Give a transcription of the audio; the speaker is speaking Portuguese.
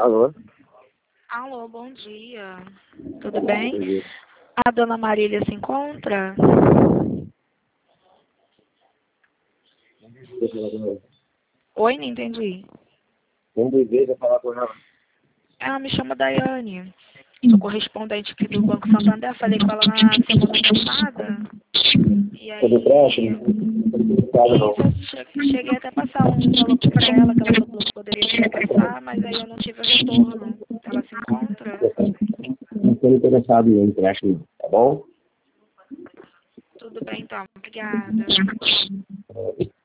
Alô? Alô, bom dia. Tudo bem? A dona Marília se encontra? Oi, não entendi. Vamos igreja falar com ela. Ela me chama Daiane. Sou correspondente aqui do Banco Santander. Falei com ela na semana passada. E aí... Tudo empréstimo? Não. Isso, eu cheguei até a passar um envelope para ela, que ela falou que poderia me repassar, mas aí eu não tive o retorno. Ela se encontra? Não estou interessado em empréstimo, tá bom? Tudo bem, então. Obrigada.